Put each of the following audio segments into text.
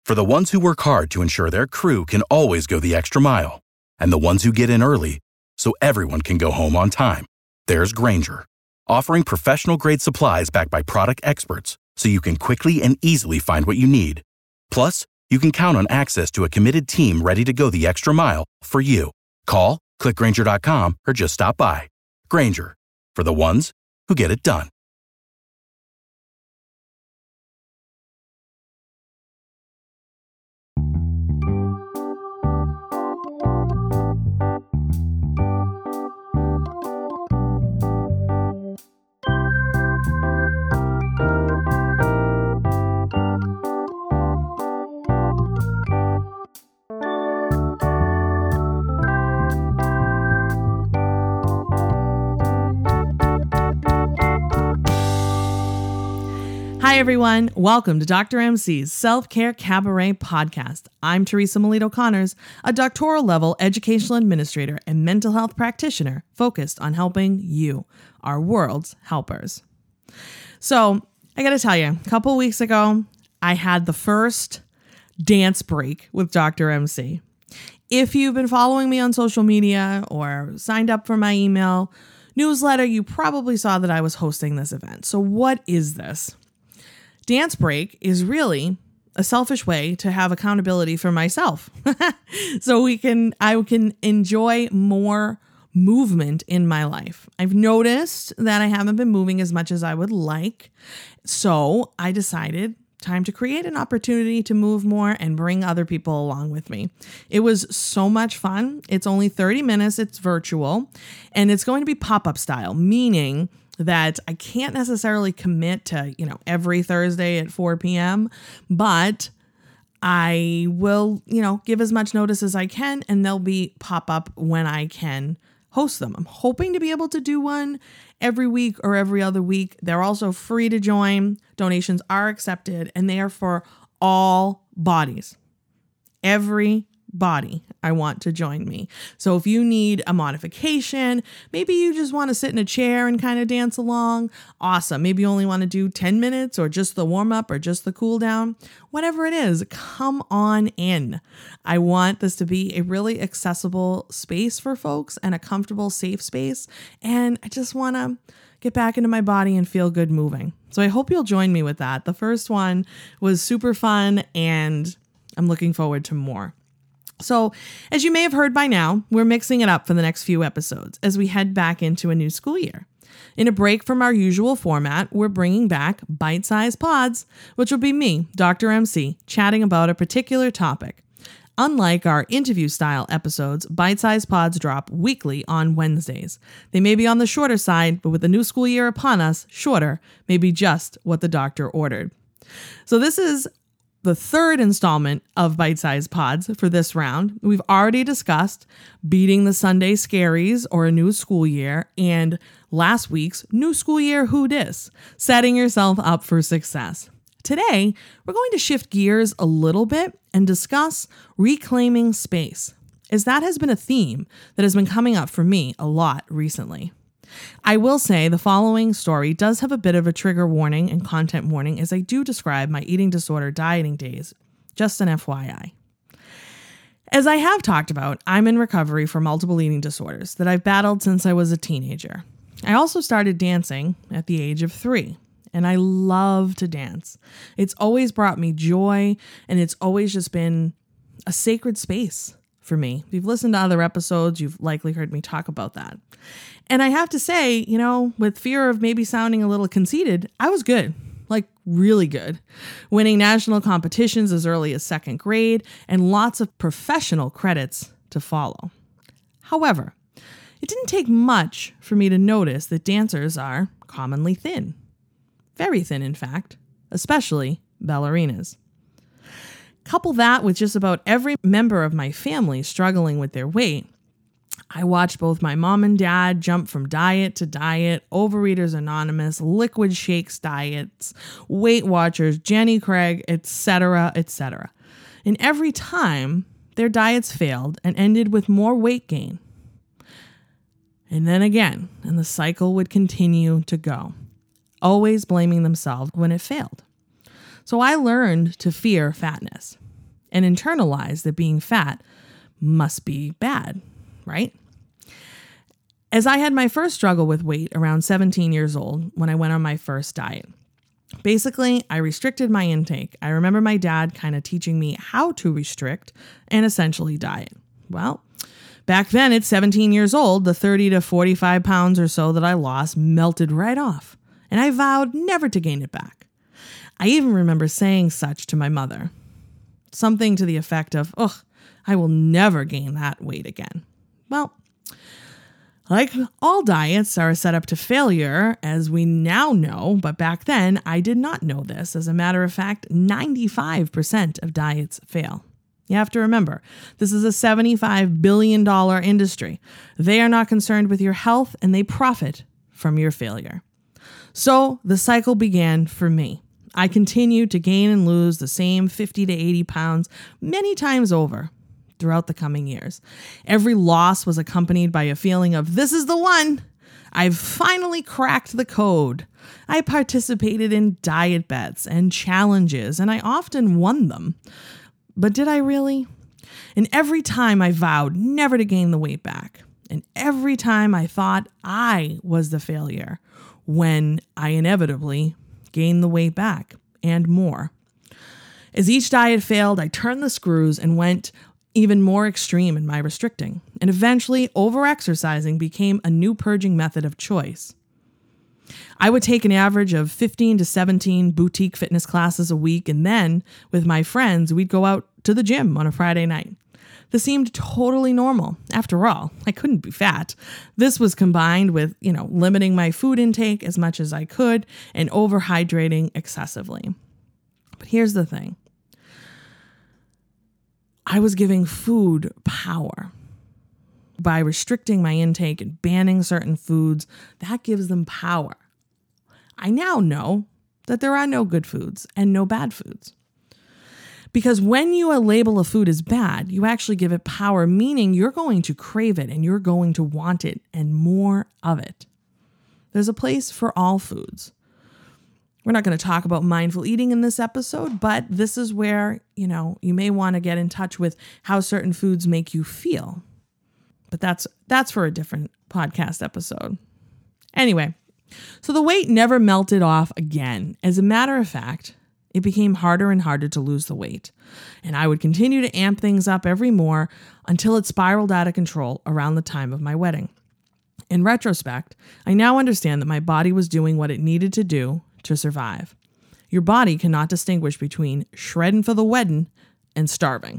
For the ones who work hard to ensure their crew can always go the extra mile, and the ones who get in early so everyone can go home on time, there's Grainger, offering professional-grade supplies backed by product experts so you can quickly and easily find what you need. Plus, you can count on access to a committed team ready to go the extra mile for you. Call, click Grainger.com, or just stop by. Grainger, for the ones who get it done. Hi, everyone. Welcome to Dr. MC's Self-Care Cabaret podcast. I'm Teresa Melito-Connors, a doctoral-level educational administrator and mental health practitioner focused on helping you, our world's helpers. So, I got to tell you, a couple weeks ago, I had the first dance break with Dr. MC. If you've been following me on social media or signed up for my email newsletter, you probably saw that I was hosting this event. So, what is this? Dance break is really a selfish way to have accountability for myself. So I can enjoy more movement in my life. I've noticed that I haven't been moving as much as I would like. So I decided time to create an opportunity to move more and bring other people along with me. It was so much fun. It's only 30 minutes. It's virtual and it's going to be pop-up style, meaning that I can't necessarily commit to, every Thursday at 4 p.m., but I will, give as much notice as I can, and they'll be pop up when I can host them. I'm hoping to be able to do one every week or every other week. They're also free to join. Donations are accepted, and they are for all bodies. Every body I want to join me. So if you need a modification, maybe you just want to sit in a chair and kind of dance along, awesome. Maybe you only want to do 10 minutes or just the warm up or just the cool down, whatever it is, come on in. I want this to be a really accessible space for folks and a comfortable, safe space. And I just want to get back into my body and feel good moving. So I hope you'll join me with that. The first one was super fun and I'm looking forward to more. So, as you may have heard by now, we're mixing it up for the next few episodes as we head back into a new school year. In a break from our usual format, we're bringing back bite-sized pods, which will be me, Dr. MC, chatting about a particular topic. Unlike our interview-style episodes, bite-sized pods drop weekly on Wednesdays. They may be on the shorter side, but with the new school year upon us, shorter may be just what the doctor ordered. So this is the third installment of Bite-Sized Pods for this round. We've already discussed beating the Sunday scaries or a new school year and last week's new school year who dis, setting yourself up for success. Today, we're going to shift gears a little bit and discuss reclaiming space, as that has been a theme that has been coming up for me a lot recently. I will say the following story does have a bit of a trigger warning and content warning as I do describe my eating disorder dieting days, just an FYI. As I have talked about, I'm in recovery for multiple eating disorders that I've battled since I was a teenager. I also started dancing at the age of 3, and I love to dance. It's always brought me joy, and it's always just been a sacred space for me. If you've listened to other episodes, you've likely heard me talk about that. And I have to say, with fear of maybe sounding a little conceited, I was good, like really good, winning national competitions as early as 2nd grade and lots of professional credits to follow. However, it didn't take much for me to notice that dancers are commonly thin. Very thin, in fact, especially ballerinas. Couple that with just about every member of my family struggling with their weight, I watched both my mom and dad jump from diet to diet, Overeaters Anonymous, Liquid Shakes diets, Weight Watchers, Jenny Craig, etc., etc. And every time, their diets failed and ended with more weight gain. And then again, and the cycle would continue to go, always blaming themselves when it failed. So I learned to fear fatness. and internalized that being fat must be bad, right? As I had my first struggle with weight around 17 years old when I went on my first diet. Basically, I restricted my intake. I remember my dad kind of teaching me how to restrict and essentially diet. Well, back then at 17 years old, the 30 to 45 pounds or so that I lost melted right off, and I vowed never to gain it back. I even remember saying such to my mother. Something to the effect of, I will never gain that weight again. Well, like all diets are set up to failure, as we now know, but back then I did not know this. As a matter of fact, 95% of diets fail. You have to remember, this is a $75 billion industry. They are not concerned with your health and they profit from your failure. So the cycle began for me. I continued to gain and lose the same 50 to 80 pounds many times over throughout the coming years. Every loss was accompanied by a feeling of, this is the one. I've finally cracked the code. I participated in diet bets and challenges, and I often won them. But did I really? And every time I vowed never to gain the weight back. And every time I thought I was the failure, when I inevitably gained the weight back and more. As each diet failed, I turned the screws and went even more extreme in my restricting. And eventually, over-exercising became a new purging method of choice. I would take an average of 15 to 17 boutique fitness classes a week, and then, with my friends, we'd go out to the gym on a Friday night. This seemed totally normal. After all, I couldn't be fat. This was combined with, limiting my food intake as much as I could and overhydrating excessively. But here's the thing. I was giving food power. By restricting my intake and banning certain foods, that gives them power. I now know that there are no good foods and no bad foods. Because when you label a food as bad, you actually give it power, meaning you're going to crave it and you're going to want it and more of it. There's a place for all foods. We're not going to talk about mindful eating in this episode, but this is where, you may want to get in touch with how certain foods make you feel. But that's for a different podcast episode. Anyway, so the weight never melted off again. As a matter of fact, it became harder and harder to lose the weight. And I would continue to amp things up every more until it spiraled out of control around the time of my wedding. In retrospect, I now understand that my body was doing what it needed to do to survive. Your body cannot distinguish between shredding for the wedding and starving.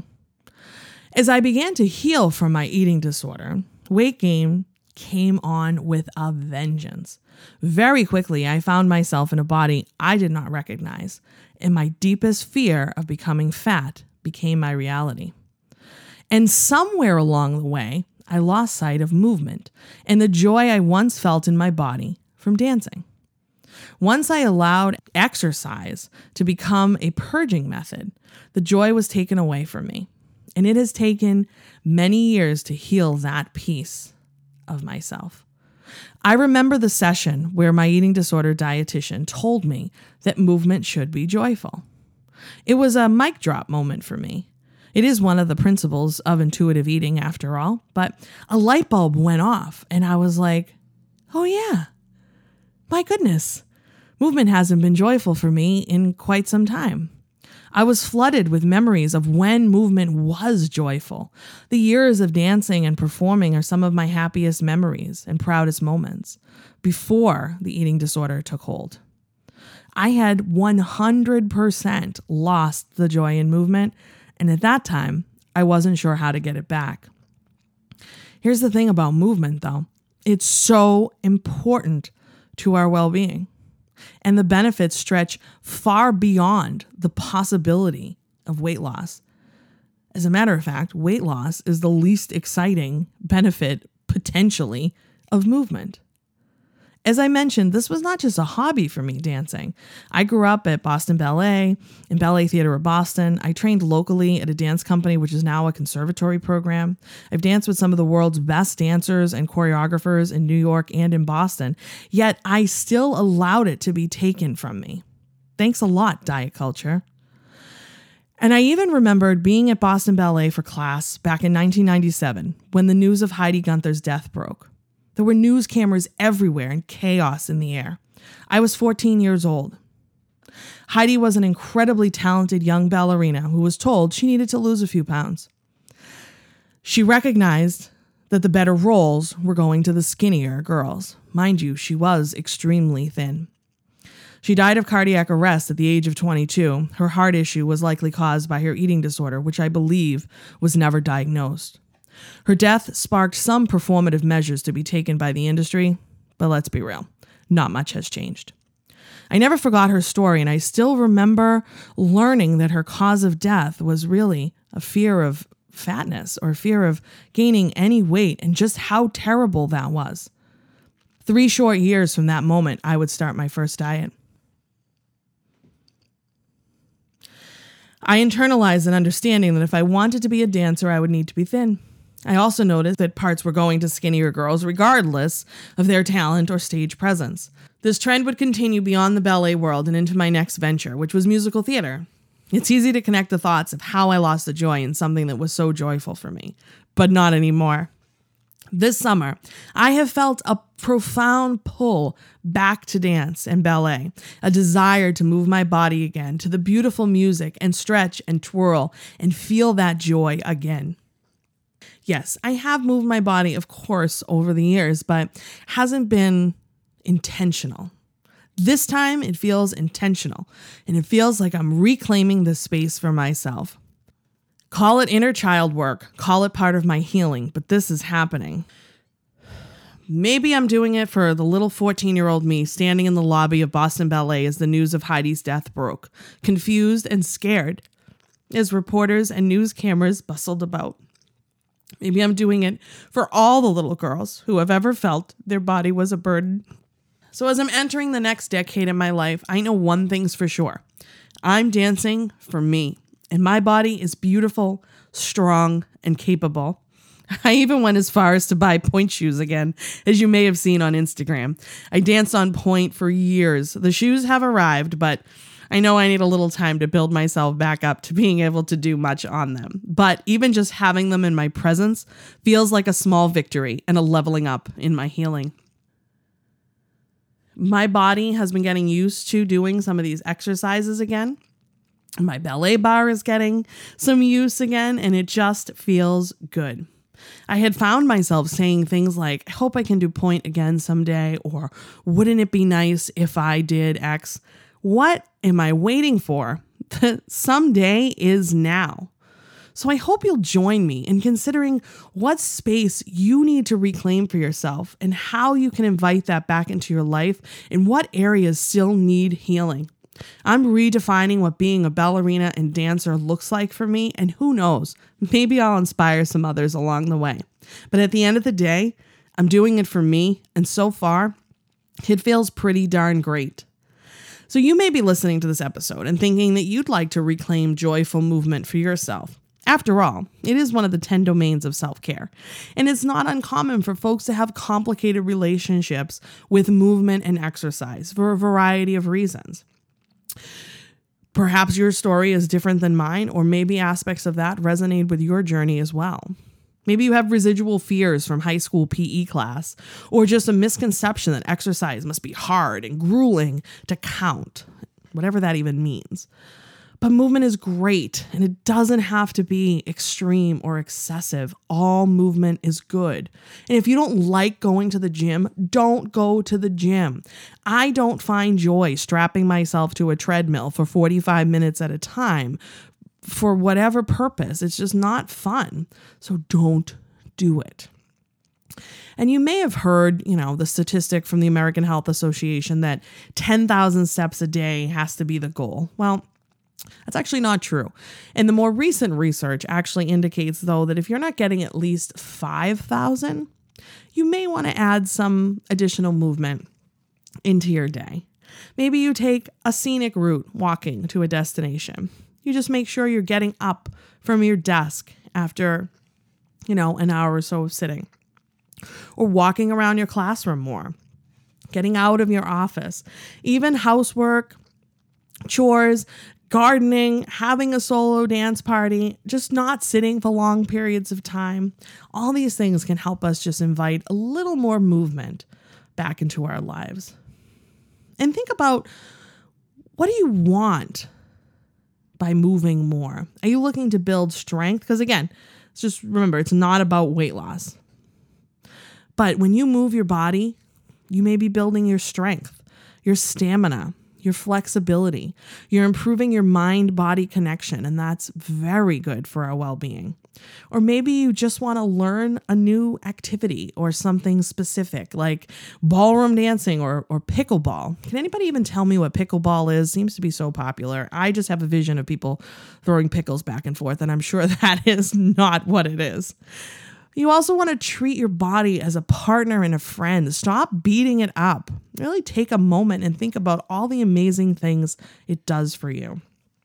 As I began to heal from my eating disorder, weight gain came on with a vengeance. Very quickly, I found myself in a body I did not recognize, and my deepest fear of becoming fat became my reality. And somewhere along the way, I lost sight of movement and the joy I once felt in my body from dancing. Once I allowed exercise to become a purging method, the joy was taken away from me. And it has taken many years to heal that piece of myself. I remember the session where my eating disorder dietitian told me that movement should be joyful. It was a mic drop moment for me. It is one of the principles of intuitive eating after all, but a light bulb went off and I was like, oh yeah, my goodness. Movement hasn't been joyful for me in quite some time. I was flooded with memories of when movement was joyful. The years of dancing and performing are some of my happiest memories and proudest moments before the eating disorder took hold. I had 100% lost the joy in movement, and at that time, I wasn't sure how to get it back. Here's the thing about movement, though. It's so important to our well-being. And the benefits stretch far beyond the possibility of weight loss. As a matter of fact, weight loss is the least exciting benefit, potentially, of movement. As I mentioned, this was not just a hobby for me, dancing. I grew up at Boston Ballet and Ballet Theater of Boston. I trained locally at a dance company, which is now a conservatory program. I've danced with some of the world's best dancers and choreographers in New York and in Boston, yet I still allowed it to be taken from me. Thanks a lot, diet culture. And I even remembered being at Boston Ballet for class back in 1997 when the news of Heidi Gunther's death broke. There were news cameras everywhere and chaos in the air. I was 14 years old. Heidi was an incredibly talented young ballerina who was told she needed to lose a few pounds. She recognized that the better roles were going to the skinnier girls. Mind you, she was extremely thin. She died of cardiac arrest at the age of 22. Her heart issue was likely caused by her eating disorder, which I believe was never diagnosed. Her death sparked some performative measures to be taken by the industry, but let's be real, not much has changed. I never forgot her story, and I still remember learning that her cause of death was really a fear of fatness or fear of gaining any weight, and just how terrible that was. 3 short years from that moment, I would start my first diet. I internalized an understanding that if I wanted to be a dancer, I would need to be thin. I also noticed that parts were going to skinnier girls regardless of their talent or stage presence. This trend would continue beyond the ballet world and into my next venture, which was musical theater. It's easy to connect the thoughts of how I lost the joy in something that was so joyful for me, but not anymore. This summer, I have felt a profound pull back to dance and ballet, a desire to move my body again to the beautiful music and stretch and twirl and feel that joy again. Yes, I have moved my body, of course, over the years, but hasn't been intentional. This time it feels intentional, and it feels like I'm reclaiming this space for myself. Call it inner child work, call it part of my healing, but this is happening. Maybe I'm doing it for the little 14-year-old me standing in the lobby of Boston Ballet as the news of Heidi's death broke, confused and scared, as reporters and news cameras bustled about. Maybe I'm doing it for all the little girls who have ever felt their body was a burden. So as I'm entering the next decade in my life, I know one thing's for sure. I'm dancing for me. And my body is beautiful, strong, and capable. I even went as far as to buy pointe shoes again, as you may have seen on Instagram. I danced on pointe for years. The shoes have arrived, but I know I need a little time to build myself back up to being able to do much on them. But even just having them in my presence feels like a small victory and a leveling up in my healing. My body has been getting used to doing some of these exercises again. My ballet bar is getting some use again, and it just feels good. I had found myself saying things like, I hope I can do pointe again someday, or wouldn't it be nice if I did X? What am I waiting for? Someday is now. So I hope you'll join me in considering what space you need to reclaim for yourself and how you can invite that back into your life and what areas still need healing. I'm redefining what being a ballerina and dancer looks like for me, and who knows, maybe I'll inspire some others along the way. But at the end of the day, I'm doing it for me, and so far, it feels pretty darn great. So you may be listening to this episode and thinking that you'd like to reclaim joyful movement for yourself. After all, it is one of the 10 domains of self-care, and it's not uncommon for folks to have complicated relationships with movement and exercise for a variety of reasons. Perhaps your story is different than mine, or maybe aspects of that resonate with your journey as well. Maybe you have residual fears from high school PE class, or just a misconception that exercise must be hard and grueling to count, whatever that even means. But movement is great, and it doesn't have to be extreme or excessive. All movement is good. And if you don't like going to the gym, don't go to the gym. I don't find joy strapping myself to a treadmill for 45 minutes at a time for whatever purpose. It's just not fun. So don't do it. And you may have heard, the statistic from the American Health Association that 10,000 steps a day has to be the goal. Well, that's actually not true. And the more recent research actually indicates, though, that if you're not getting at least 5,000, you may want to add some additional movement into your day. Maybe you take a scenic route walking to a destination. You just make sure you're getting up from your desk after, an hour or so of sitting. Or walking around your classroom more. Getting out of your office. Even housework, chores, gardening, having a solo dance party, just not sitting for long periods of time. All these things can help us just invite a little more movement back into our lives. And think about, what do you want by moving more? Are you looking to build strength? Because again, just remember, it's not about weight loss. But when you move your body, you may be building your strength, your stamina, your flexibility. You're improving your mind-body connection, and that's very good for our well-being. Or maybe you just want to learn a new activity or something specific like ballroom dancing or pickleball. Can anybody even tell me what pickleball is? Seems to be so popular. I just have a vision of people throwing pickles back and forth, and I'm sure that is not what it is. You also want to treat your body as a partner and a friend. Stop beating it up. Really take a moment and think about all the amazing things it does for you.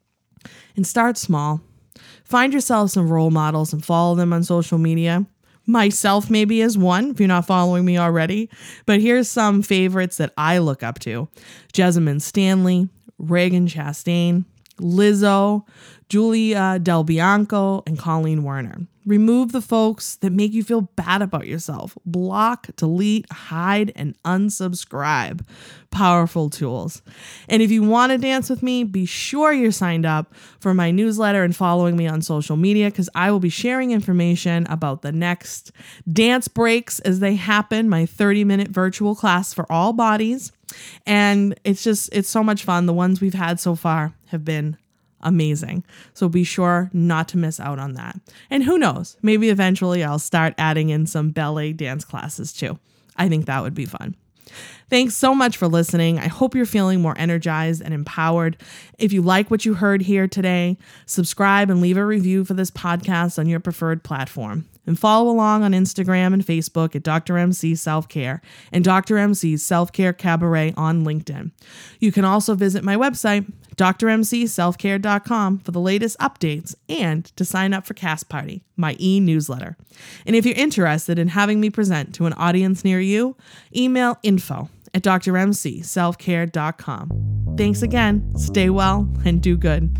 And start small. Find yourself some role models and follow them on social media. Myself maybe is one, if you're not following me already. But here's some favorites that I look up to. Jessamyn Stanley, Reagan Chastain, Lizzo, Julia Del Bianco, and Colleen Werner. Remove the folks that make you feel bad about yourself. Block, delete, hide, and unsubscribe. Powerful tools. And if you want to dance with me, be sure you're signed up for my newsletter and following me on social media, because I will be sharing information about the next dance breaks as they happen, my 30-minute virtual class for all bodies. And it's so much fun. The ones we've had so far have been amazing. So be sure not to miss out on that. And who knows, maybe eventually I'll start adding in some ballet dance classes too. I think that would be fun. Thanks so much for listening. I hope you're feeling more energized and empowered. If you like what you heard here today, subscribe and leave a review for this podcast on your preferred platform. And follow along on Instagram and Facebook at Dr. MC Self-Care and Dr. MC's Self-Care Cabaret on LinkedIn. You can also visit my website, drmcselfcare.com, for the latest updates and to sign up for Cast Party, my e-newsletter. And if you're interested in having me present to an audience near you, email info@drmcselfcare.com. Thanks again. Stay well and do good.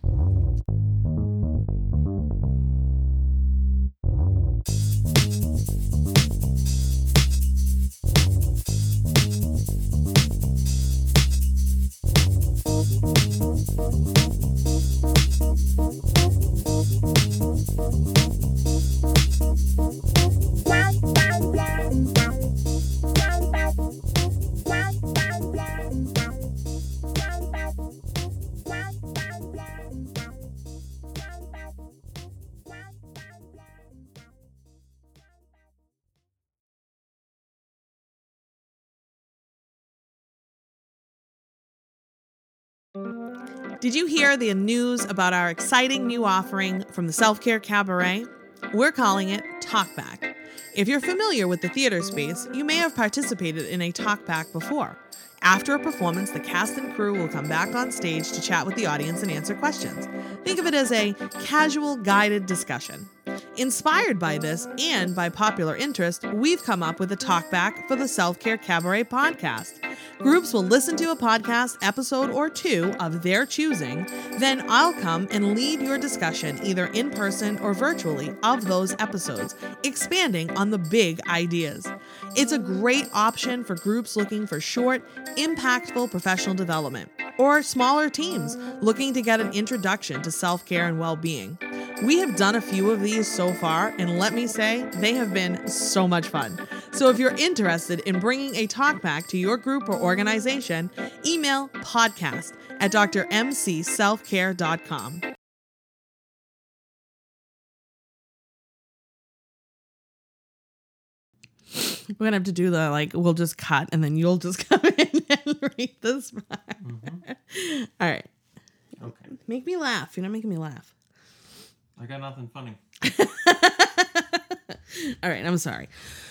Did you hear the news about our exciting new offering from the Self-Care Cabaret? We're calling it Talkback. If you're familiar with the theater space, you may have participated in a Talkback before. After a performance, the cast and crew will come back on stage to chat with the audience and answer questions. Think of it as a casual, guided discussion. Inspired by this and by popular interest, we've come up with a Talkback for the Self-Care Cabaret podcast. Groups will listen to a podcast episode or two of their choosing, then I'll come and lead your discussion either in person or virtually of those episodes, expanding on the big ideas. It's a great option for groups looking for short, impactful professional development, or smaller teams looking to get an introduction to self-care and well-being. We have done a few of these so far, and let me say, they have been so much fun. So if you're interested in bringing a talkback to your group or organization, email podcast@drmcselfcare.com. We're going to have to do we'll just cut and then you'll just come in and read this part. Mm-hmm. All right. Okay. Make me laugh. You're not making me laugh. I got nothing funny. All right, I'm sorry.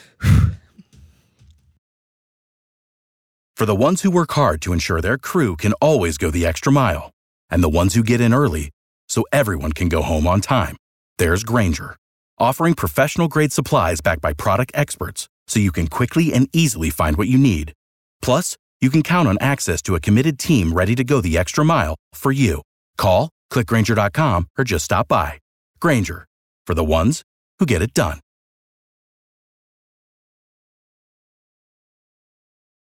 For the ones who work hard to ensure their crew can always go the extra mile, and the ones who get in early so everyone can go home on time, there's Grainger, offering professional-grade supplies backed by product experts so you can quickly and easily find what you need. Plus, you can count on access to a committed team ready to go the extra mile for you. Call, click Grainger.com, or just stop by. Grainger, for the ones who get it done.